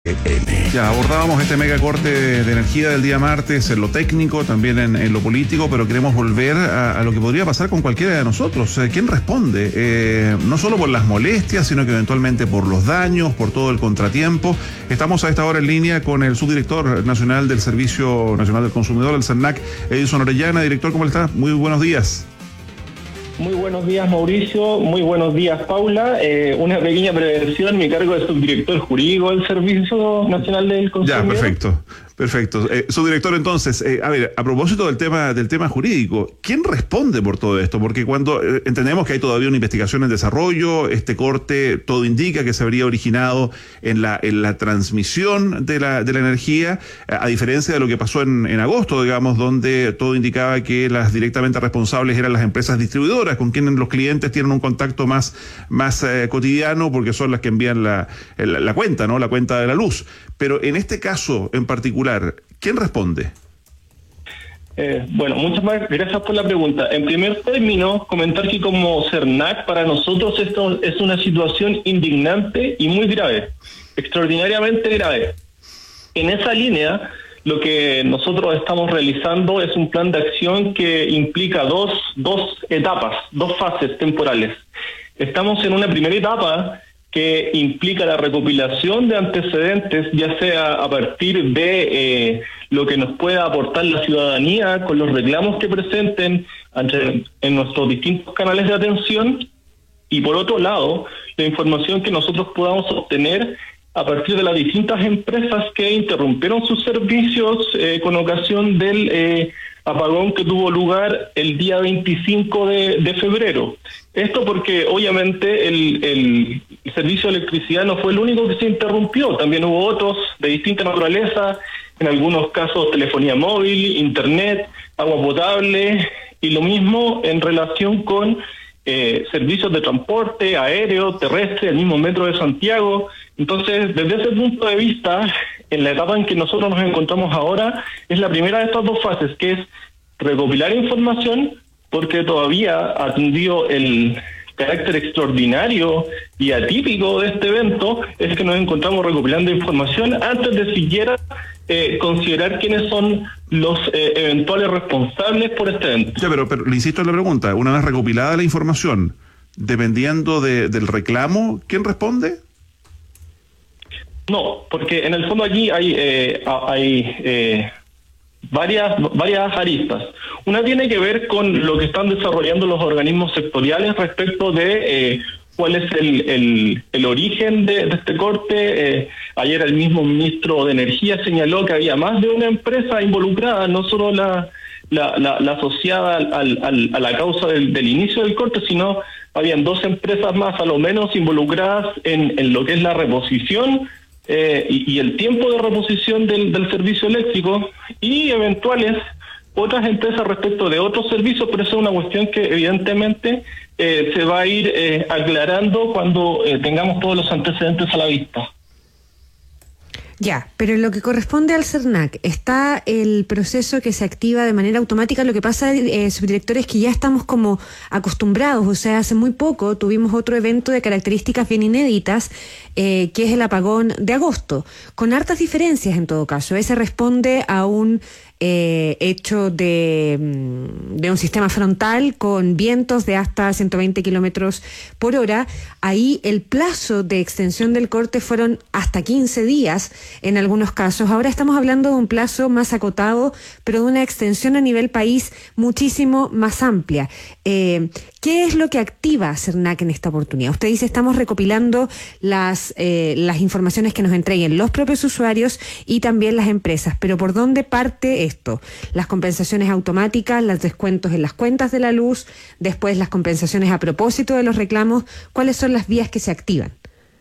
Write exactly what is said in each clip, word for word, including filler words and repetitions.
Ya abordábamos este megacorte de energía del día martes en lo técnico, también en, en lo político, pero queremos volver a, a lo que podría pasar con cualquiera de nosotros. ¿Quién responde? Eh, no solo por las molestias, sino que eventualmente por los daños, por todo el contratiempo. Estamos a esta hora en línea con el subdirector nacional del Servicio Nacional del Consumidor, el CERNAC, Edison Orellana. Director, ¿cómo está? Muy buenos días. Muy buenos días, Mauricio. Muy buenos días, Paula. Eh, una pequeña prevención, mi cargo de subdirector jurídico del Servicio Nacional del Consumidor. Ya, perfecto. Perfecto. Eh, subdirector, entonces, eh, a ver, a propósito del tema del tema jurídico, ¿quién responde por todo esto? Porque cuando eh, entendemos que hay todavía una investigación en desarrollo, este corte todo indica que se habría originado en la en la transmisión de la de la energía, a diferencia de lo que pasó en, en agosto, digamos, donde todo indicaba que las directamente responsables eran las empresas distribuidoras, con quienes los clientes tienen un contacto más, más eh, cotidiano, porque son las que envían la, la, la cuenta, ¿no? La cuenta de la luz. Pero en este caso en particular, ¿quién responde? Eh, bueno, muchas más gracias por la pregunta. En primer término, comentar que como CERNAC, para nosotros esto es una situación indignante y muy grave, extraordinariamente grave. En esa línea, lo que nosotros estamos realizando es un plan de acción que implica dos, dos etapas, dos fases temporales. Estamos en una primera etapa que implica la recopilación de antecedentes, ya sea a partir de eh, lo que nos pueda aportar la ciudadanía con los reclamos que presenten ante, en nuestros distintos canales de atención, y por otro lado, la información que nosotros podamos obtener a partir de las distintas empresas que interrumpieron sus servicios eh, con ocasión del eh, apagón que tuvo lugar el día veinticinco de febrero. Esto porque obviamente el, el, el servicio de electricidad no fue el único que se interrumpió, también hubo otros de distinta naturaleza, en algunos casos telefonía móvil, internet, agua potable, y lo mismo en relación con eh, servicios de transporte aéreo, terrestre, el mismo metro de Santiago. Entonces, desde ese punto de vista, en la etapa en que nosotros nos encontramos ahora, es la primera de estas dos fases, que es recopilar información, porque todavía atendido el carácter extraordinario y atípico de este evento, es que nos encontramos recopilando información antes de siquiera eh, considerar quiénes son los eh, eventuales responsables por este evento. Ya, pero, pero le insisto en la pregunta, una vez recopilada la información, dependiendo de, del reclamo, ¿quién responde? No, porque en el fondo allí hay eh, hay eh, varias varias aristas. Una tiene que ver con lo que están desarrollando los organismos sectoriales respecto de eh, cuál es el, el, el origen de, de este corte. Eh, ayer el mismo ministro de Energía señaló que había más de una empresa involucrada, no solo la la, la, la asociada al, al, a la causa del, del inicio del corte, sino habían dos empresas más a lo menos involucradas en, en lo que es la reposición Eh, y, y el tiempo de reposición del, del servicio eléctrico, y eventuales otras empresas respecto de otros servicios, pero eso es una cuestión que evidentemente eh, se va a ir eh, aclarando cuando eh, tengamos todos los antecedentes a la vista. Ya, pero en lo que corresponde al CERNAC, ¿está el proceso que se activa de manera automática? Lo que pasa, eh, subdirector, es que ya estamos como acostumbrados, o sea, hace muy poco tuvimos otro evento de características bien inéditas, eh, que es el apagón de agosto, con hartas diferencias en todo caso. Ese responde a un eh, hecho de, de un sistema frontal con vientos de hasta ciento veinte kilómetros por hora. Ahí el plazo de extensión del corte fueron hasta quince días en algunos casos. Ahora estamos hablando de un plazo más acotado, pero de una extensión a nivel país muchísimo más amplia. Eh, ¿Qué es lo que activa CERNAC en esta oportunidad? Usted dice, estamos recopilando las, eh, las informaciones que nos entreguen los propios usuarios y también las empresas, pero ¿por dónde parte esto? Las compensaciones automáticas, los descuentos en las cuentas de la luz, después las compensaciones a propósito de los reclamos. ¿Cuáles son las vías que se activan?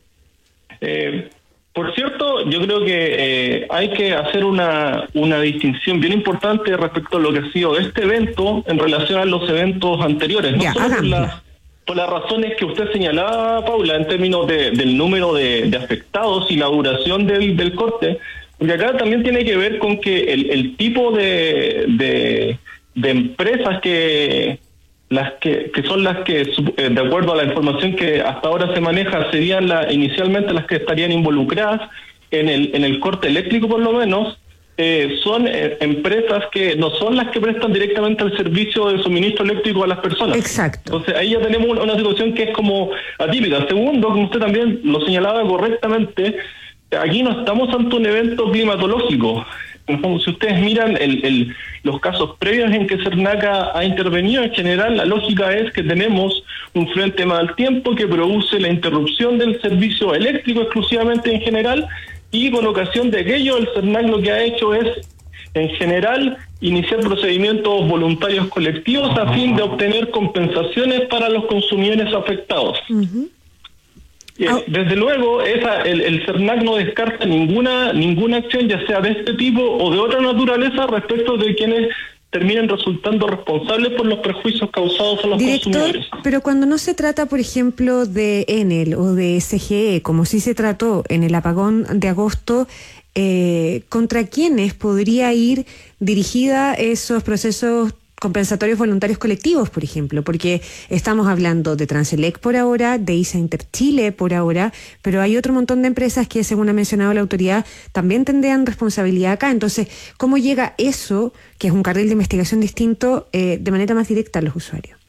Eh... Por cierto, yo creo que eh, hay que hacer una, una distinción bien importante respecto a lo que ha sido este evento en relación a los eventos anteriores. No ya, solo por, la, por las razones que usted señalaba, Paula, en términos de, del número de, de afectados y la duración del, del corte, porque acá también tiene que ver con que el, el tipo de, de, de empresas que... las que, que son las que, de acuerdo a la información que hasta ahora se maneja, serían la, inicialmente las que estarían involucradas, en el en el corte eléctrico por lo menos, eh, son eh, empresas que no son las que prestan directamente el servicio de suministro eléctrico a las personas. Exacto. Entonces ahí ya tenemos una, una situación que es como atípica. Segundo, como usted también lo señalaba correctamente, aquí no estamos ante un evento climatológico. Como si ustedes miran el, el, los casos previos en que CERNAC ha, ha intervenido, en general la lógica es que tenemos un frente mal tiempo que produce la interrupción del servicio eléctrico exclusivamente en general, y con ocasión de aquello el CERNAC lo que ha hecho es, en general, iniciar procedimientos voluntarios colectivos a fin de obtener compensaciones para los consumidores afectados. Uh-huh. Desde luego, esa, el, el CERNAC no descarta ninguna ninguna acción, ya sea de este tipo o de otra naturaleza, respecto de quienes terminen resultando responsables por los perjuicios causados a los Director, consumidores. Pero cuando no se trata, por ejemplo, de Enel o de S G E, como sí se trató en el apagón de agosto, eh, ¿contra quiénes podría ir dirigida esos procesos compensatorios voluntarios colectivos, por ejemplo? Porque estamos hablando de Transelec por ahora, de ISA Interchile por ahora, pero hay otro montón de empresas que, según ha mencionado la autoridad, también tendrían responsabilidad acá. Entonces, ¿cómo llega eso, que es un carril de investigación distinto, eh, de manera más directa a los usuarios?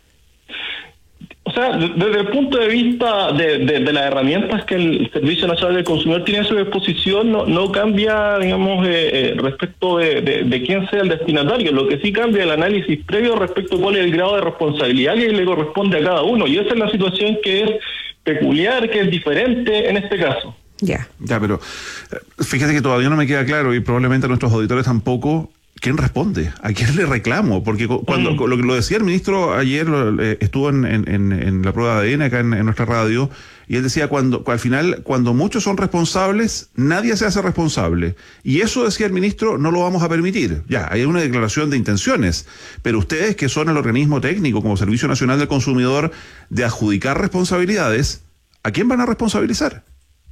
O sea, desde el punto de vista de, de, de las herramientas que el Servicio Nacional del Consumidor tiene a su disposición, no, no cambia, digamos, eh, eh, respecto de, de, de quién sea el destinatario. Lo que sí cambia es el análisis previo respecto a cuál es el grado de responsabilidad que le corresponde a cada uno. Y esa es la situación que es peculiar, que es diferente en este caso. Ya. Yeah. Ya, pero fíjate que todavía no me queda claro, y probablemente a nuestros auditores tampoco, ¿quién responde? ¿A quién le reclamo? Porque cuando mm. lo, lo decía el ministro ayer, eh, estuvo en, en, en la prueba de A D N acá en, en nuestra radio, y él decía, cuando al final, cuando muchos son responsables, nadie se hace responsable. Y eso, decía el ministro, no lo vamos a permitir. Ya, hay una declaración de intenciones, pero ustedes, que son el organismo técnico como Servicio Nacional del Consumidor de adjudicar responsabilidades, ¿a quién van a responsabilizar?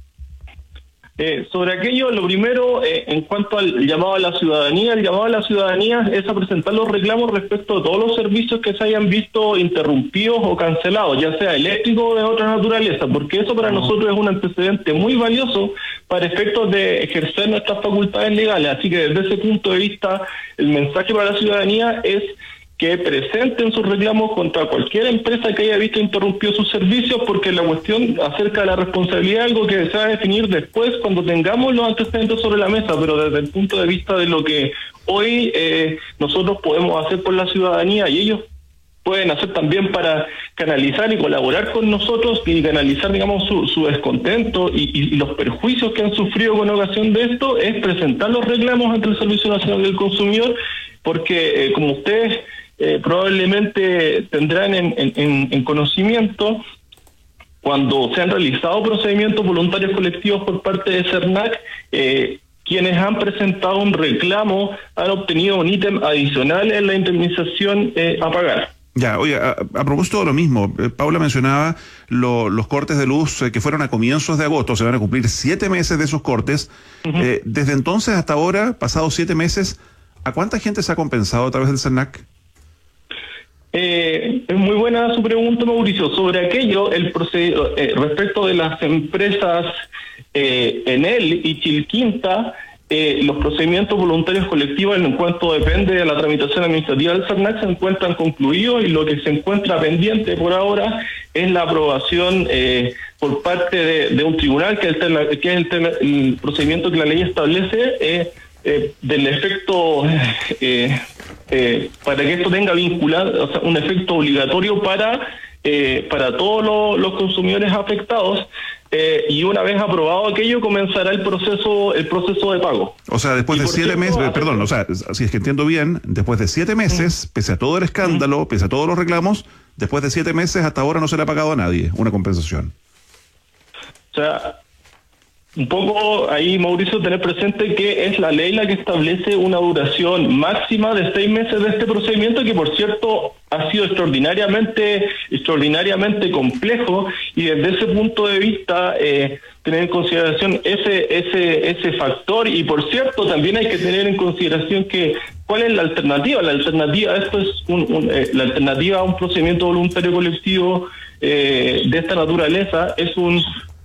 Eh, sobre aquello, lo primero, eh, en cuanto al llamado a la ciudadanía, el llamado a la ciudadanía es a presentar los reclamos respecto a todos los servicios que se hayan visto interrumpidos o cancelados, ya sea eléctrico o de otra naturaleza, porque eso para nosotros es un antecedente muy valioso para efectos de ejercer nuestras facultades legales. Así que desde ese punto de vista, el mensaje para la ciudadanía es que presenten sus reclamos contra cualquier empresa que haya visto interrumpido sus servicios, porque la cuestión acerca de la responsabilidad es algo que se va a definir después cuando tengamos los antecedentes sobre la mesa, pero desde el punto de vista de lo que hoy eh, nosotros podemos hacer por la ciudadanía, y ellos pueden hacer también para canalizar y colaborar con nosotros y canalizar, digamos, su, su descontento y, y, y los perjuicios que han sufrido con ocasión de esto, es presentar los reclamos ante el Servicio Nacional del Consumidor, porque eh, como ustedes Eh, probablemente tendrán en, en, en conocimiento, cuando se han realizado procedimientos voluntarios colectivos por parte de CERNAC, eh, quienes han presentado un reclamo han obtenido un ítem adicional en la indemnización eh, a pagar. Ya, oye, a, a propósito de lo mismo, eh, Paula mencionaba lo, los cortes de luz eh, que fueron a comienzos de agosto, se van a cumplir siete meses de esos cortes. Uh-huh. Eh, desde entonces hasta ahora, pasados siete meses, ¿a cuánta gente se ha compensado a través del CERNAC? Eh, es muy buena su pregunta, Mauricio. Sobre aquello, el proced- eh, respecto de las empresas eh, Enel y Chilquinta, eh, los procedimientos voluntarios colectivos, en cuanto depende de la tramitación administrativa del CERNAC, se encuentran concluidos, y lo que se encuentra pendiente por ahora es la aprobación eh, por parte de, de un tribunal, que es el, que es el, el procedimiento que la ley establece, eh, eh, del efecto eh, eh, para que esto tenga vinculado, o sea, un efecto obligatorio para eh, para todos los, los consumidores afectados, eh, y una vez aprobado aquello comenzará el proceso el proceso de pago. O sea, después y de siete cierto, meses, perdón, o sea, si es que entiendo bien, después de siete meses, ¿sí? Pese a todo el escándalo, ¿sí? Pese a todos los reclamos, después de siete meses hasta ahora no se le ha pagado a nadie una compensación. O sea, un poco ahí, Mauricio, tener presente que es la ley la que establece una duración máxima de seis meses de este procedimiento, que por cierto ha sido extraordinariamente extraordinariamente complejo, y desde ese punto de vista eh, tener en consideración ese ese ese factor. Y por cierto, también hay que tener en consideración que ¿cuál es la alternativa? La alternativa a esto es un, un, eh, la alternativa a un procedimiento voluntario colectivo eh, de esta naturaleza es un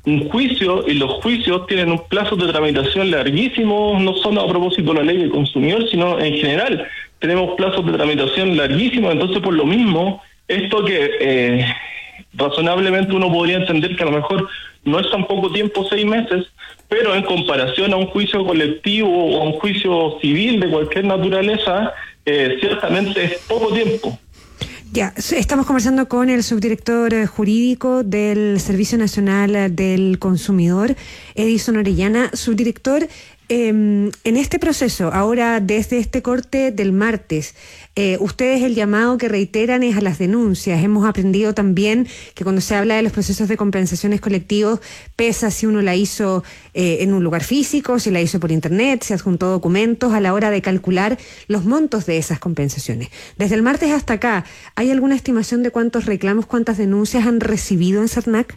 un juicio, y los juicios tienen un plazo de tramitación larguísimo, no solo a propósito de la ley del consumidor, sino en general. Tenemos plazos de tramitación larguísimos, entonces por lo mismo, esto que eh, razonablemente uno podría entender que a lo mejor no es tan poco tiempo, seis meses, pero en comparación a un juicio colectivo o a un juicio civil de cualquier naturaleza, eh, ciertamente es poco tiempo. Ya, estamos conversando con el subdirector jurídico del Servicio Nacional del Consumidor, Edison Orellana. Subdirector, eh, en este proceso, ahora desde este corte del martes, eh, ustedes el llamado que reiteran es a las denuncias. Hemos aprendido también que cuando se habla de los procesos de compensaciones colectivos, pesa si uno la hizo eh, en un lugar físico, si la hizo por internet, si adjuntó documentos a la hora de calcular los montos de esas compensaciones. Desde el martes hasta acá, ¿hay alguna estimación de cuántos reclamos, cuántas denuncias han recibido en CERNAC?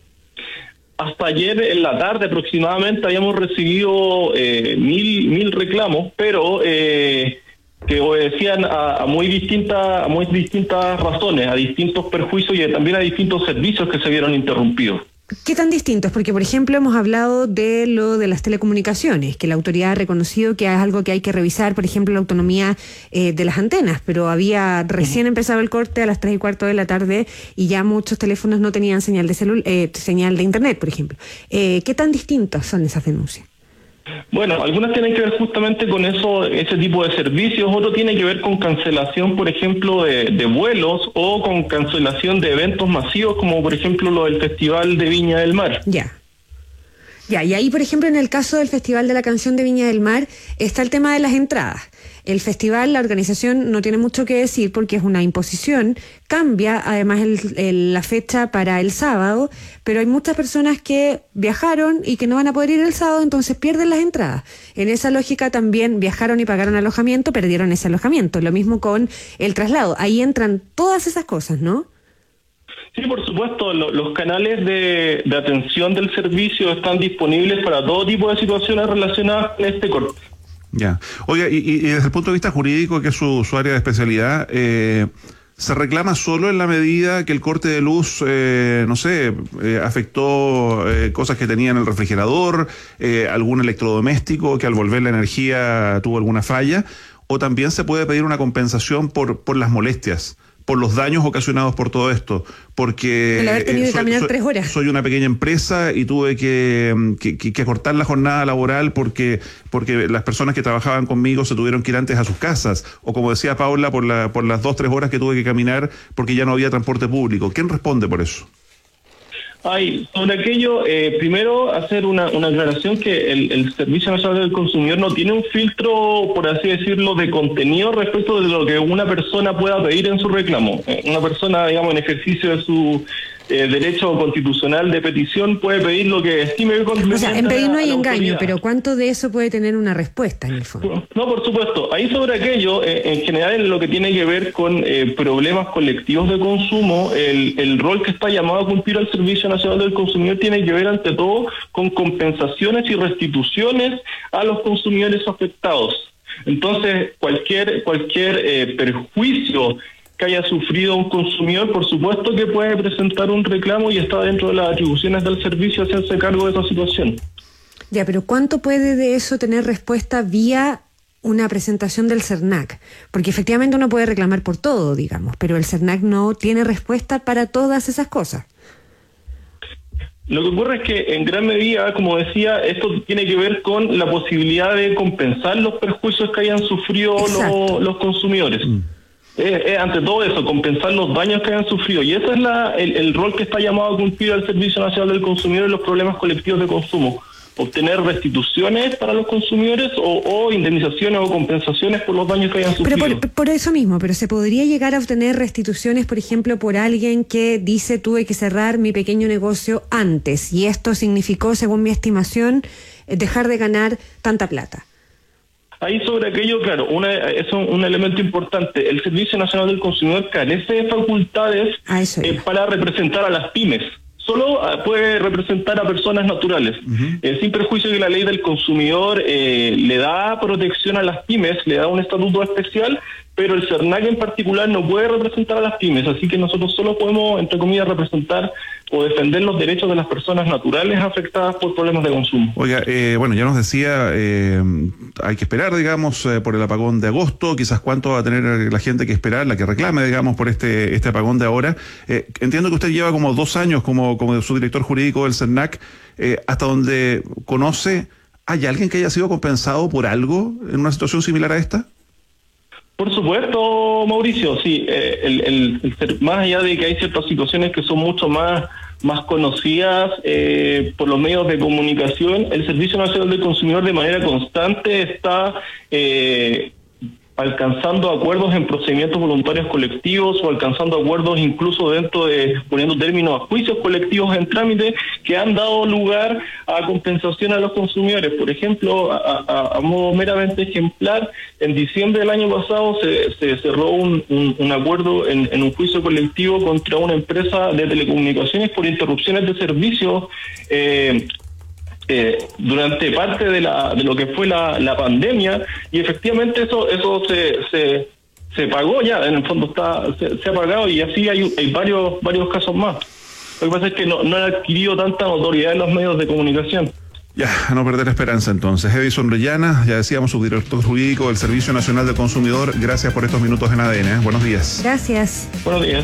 Hasta ayer en la tarde aproximadamente habíamos recibido eh, mil, mil reclamos, pero eh, que obedecían a, a muy distintas, a muy distintas razones, a distintos perjuicios y también a distintos servicios que se vieron interrumpidos. ¿Qué tan distintos? Porque, por ejemplo, hemos hablado de lo de las telecomunicaciones, que la autoridad ha reconocido que es algo que hay que revisar, por ejemplo, la autonomía eh, de las antenas, pero había recién uh-huh. empezado el corte a las tres y cuarto de la tarde y ya muchos teléfonos no tenían señal de celu- eh, señal de internet, por ejemplo. Eh, ¿Qué tan distintas son esas denuncias? Bueno, algunas tienen que ver justamente con eso, ese tipo de servicios, otro tiene que ver con cancelación, por ejemplo, de, de vuelos o con cancelación de eventos masivos, como por ejemplo lo del Festival de Viña del Mar. Ya. Ya, y ahí, por ejemplo, en el caso del Festival de la Canción de Viña del Mar, está el tema de las entradas. El festival, la organización no tiene mucho que decir porque es una imposición, cambia además el, el, la fecha para el sábado, pero hay muchas personas que viajaron y que no van a poder ir el sábado, entonces pierden las entradas. En esa lógica también viajaron y pagaron alojamiento, perdieron ese alojamiento. Lo mismo con el traslado. Ahí entran todas esas cosas, ¿no? Sí, por supuesto, lo, los canales de, de atención del servicio están disponibles para todo tipo de situaciones relacionadas con este corte. Ya. Oiga, y, y desde el punto de vista jurídico, que es su, su área de especialidad, eh, ¿se reclama solo en la medida que el corte de luz, eh, no sé, eh, afectó eh, cosas que tenía en el refrigerador, eh, algún electrodoméstico que al volver la energía tuvo alguna falla? ¿O también se puede pedir una compensación por, por las molestias, por los daños ocasionados por todo esto? Porque el haber tenido eh, soy, que caminar soy, tres horas. Soy una pequeña empresa y tuve que, que, que acortar la jornada laboral porque, porque las personas que trabajaban conmigo se tuvieron que ir antes a sus casas. O como decía Paula, por, la, por las dos, tres horas que tuve que caminar porque ya no había transporte público. ¿Quién responde por eso? Ay, sobre aquello, eh, primero hacer una, una aclaración que el, el Servicio Nacional del Consumidor no tiene un filtro, por así decirlo, de contenido respecto de lo que una persona pueda pedir en su reclamo. Eh, una persona, digamos, en ejercicio de su eh, derecho constitucional de petición puede pedir lo que estime conveniente. O sea, en pedir no hay engaño, pero ¿cuánto de eso puede tener una respuesta en el fondo? No, por supuesto. Ahí sobre aquello, eh, en general en lo que tiene que ver con eh, problemas colectivos de consumo, el, el rol que está llamado a cumplir el Servicio Nacional del Consumidor tiene que ver ante todo con compensaciones y restituciones a los consumidores afectados. Entonces, cualquier, cualquier eh, perjuicio que haya sufrido un consumidor, por supuesto que puede presentar un reclamo y está dentro de las atribuciones del servicio hacerse cargo de esa situación. Ya, pero ¿cuánto puede de eso tener respuesta vía una presentación del CERNAC? Porque efectivamente uno puede reclamar por todo, digamos, pero el CERNAC no tiene respuesta para todas esas cosas. Lo que ocurre es que en gran medida, como decía, esto tiene que ver con la posibilidad de compensar los perjuicios que hayan sufrido lo, los consumidores. Mm. Eh, eh, ante todo eso, compensar los daños que hayan sufrido. Y ese es la, el, el rol que está llamado a cumplir el Servicio Nacional del Consumidor en los problemas colectivos de consumo. Obtener restituciones para los consumidores o, o indemnizaciones o compensaciones por los daños que hayan sufrido. Pero por, por eso mismo, pero se podría llegar a obtener restituciones, por ejemplo, por alguien que dice tuve que cerrar mi pequeño negocio antes y esto significó, según mi estimación, dejar de ganar tanta plata. Ahí sobre aquello, claro, una, es un, un elemento importante. El Servicio Nacional del Consumidor carece de facultades eh, para representar a las pymes. Solo uh, puede representar a personas naturales, uh-huh. eh, sin perjuicio que la ley del consumidor eh, le da protección a las pymes, le da un estatuto especial, pero el CERNAC en particular no puede representar a las pymes, así que nosotros solo podemos, entre comillas, representar o defender los derechos de las personas naturales afectadas por problemas de consumo. Oiga, eh, bueno, ya nos decía, eh, hay que esperar, digamos, eh, por el apagón de agosto, quizás cuánto va a tener la gente que esperar, la que reclame, digamos, por este este apagón de ahora. Eh, entiendo que usted lleva como dos años como, como subdirector jurídico del CERNAC, eh, hasta donde conoce, ¿hay alguien que haya sido compensado por algo en una situación similar a esta? Por supuesto, Mauricio, sí, eh, el, el, el ser, más allá de que hay ciertas situaciones que son mucho más, más conocidas eh, por los medios de comunicación, el Servicio Nacional del Consumidor de manera constante está eh, alcanzando acuerdos en procedimientos voluntarios colectivos o alcanzando acuerdos incluso dentro de, poniendo términos a juicios colectivos en trámite que han dado lugar a compensación a los consumidores. Por ejemplo, a, a, a modo meramente ejemplar, en diciembre del año pasado se, se cerró un, un, un acuerdo en, en un juicio colectivo contra una empresa de telecomunicaciones por interrupciones de servicios eh, Eh, durante parte de la de lo que fue la, la pandemia, y efectivamente eso eso se se, se pagó ya, en el fondo está se, se ha pagado, y así hay, hay varios varios casos más. Lo que pasa es que no, no han adquirido tanta notoriedad en los medios de comunicación. Ya, a no perder esperanza entonces. Edison Orellana, ya decíamos, subdirector jurídico del Servicio Nacional del Consumidor, gracias por estos minutos en A D N. ¿eh? Buenos días. Gracias. Buenos días.